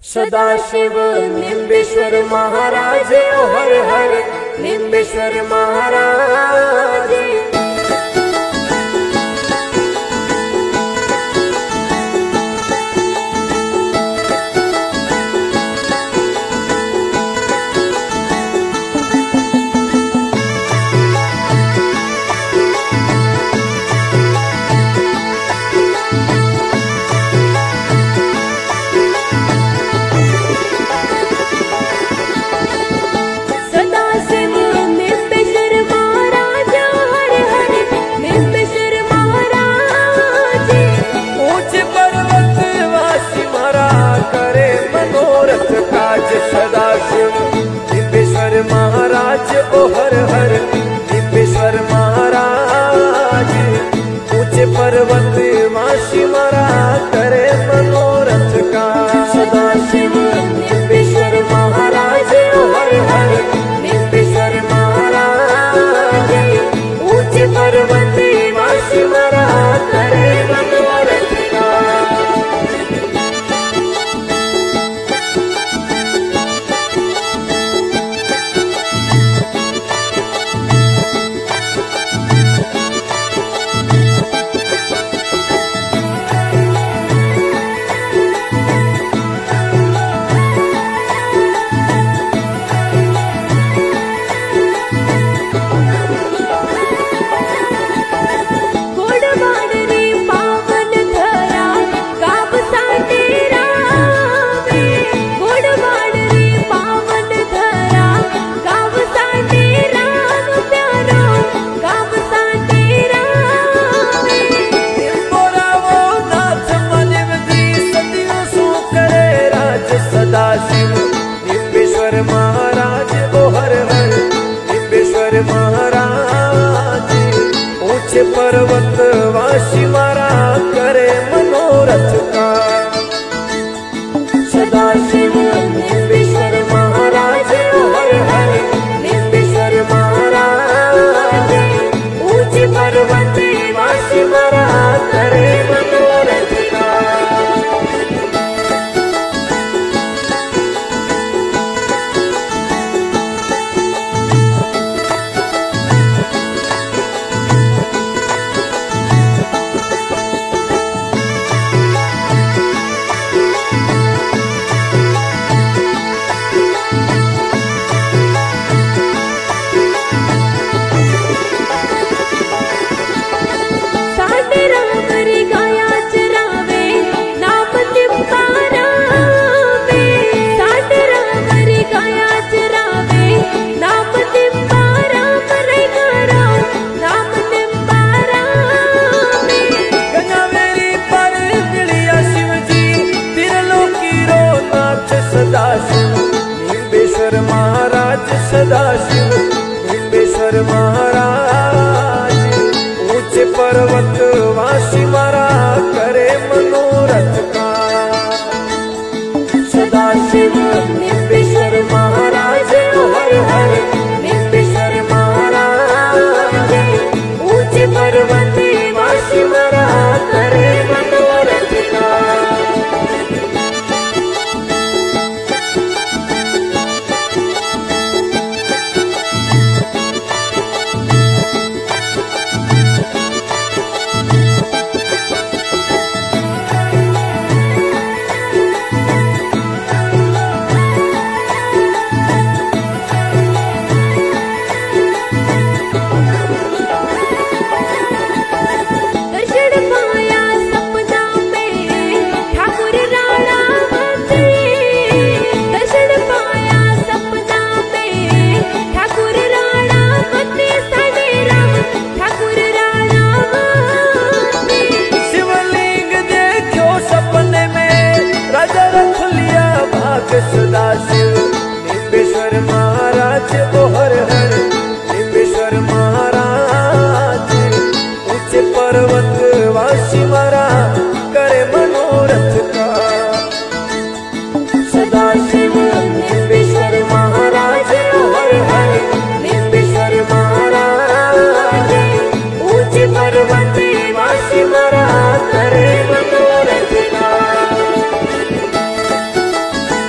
सदाशिव निंबेश्वर महाराज ओ हर हर निंबेश्वर महाराज। सदाशिव निंबेश्वर महाराज ओ हर हर निंबेश्वर महाराज। ऊंचे पर्वत वासी मारा करे मनोरथ का। सदाशिव निंबेश्वर महाराज ओ हर हर निंबेश्वर महाराज। ऊंचे पर्वत वासी मारा करे मनोरथ का। सदाशिव निंबेश्वर महाराज ओ हर हर निंबेश्वर महाराज। ऊंचे पर्वत वासी मारा करे मनोरथ का। सदाशिव निंबेश्वर महाराज ओ हर हर निंबेश्वर महाराज। ऊंचे पर्वत वासी मारा करे मनोरथ का। सदाशिव निंबेश्वर महाराज सदाशिव निंबेश्वर महाराज। ऊंचे पर्वत वासी मारा करे मनोरथ का। सदाशिव निंबेश्वर महाराज ओ हर हर निंबेश्वर महाराज। ऊंचे पर्वत वासी मारा करे मनोरथ का। सदाशिव निंबेश्वर महाराज ओ हर हर निंबेश्वर महाराज। ऊंचे पर्वत वासी मारा करे मनोरथ का। सदाशिव निंबेश्वर महाराज ओ हर हर निंबेश्वर महाराज। ऊंचे पर्वत वासी मारा करे मनोरथ का।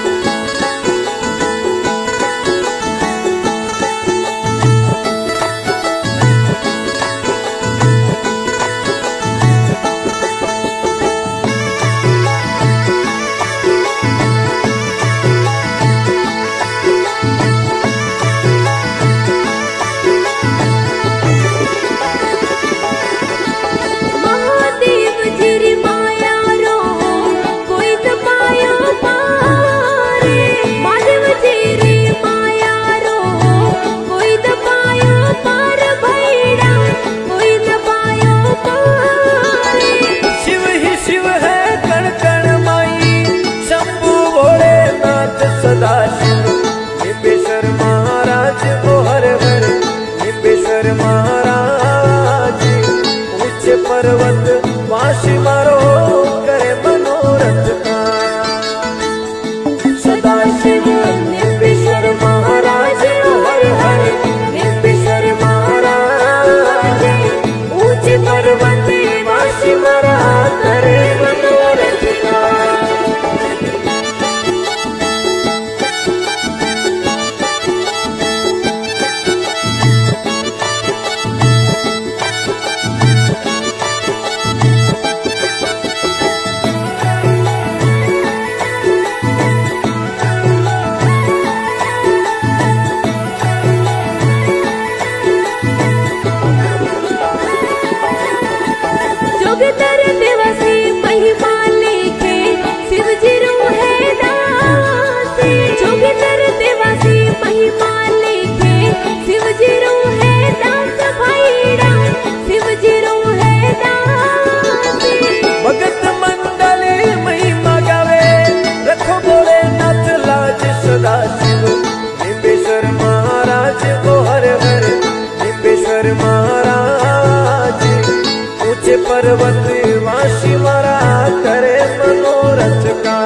पर्वत वासी मारा करे मनोरथ का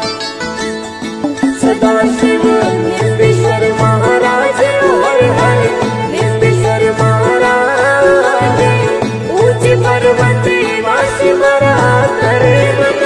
सदाशिव निम्बेश्वर महाराज हर हर निम्बेश्वर महाराज ऊंचे पर्वत वासी मारा करे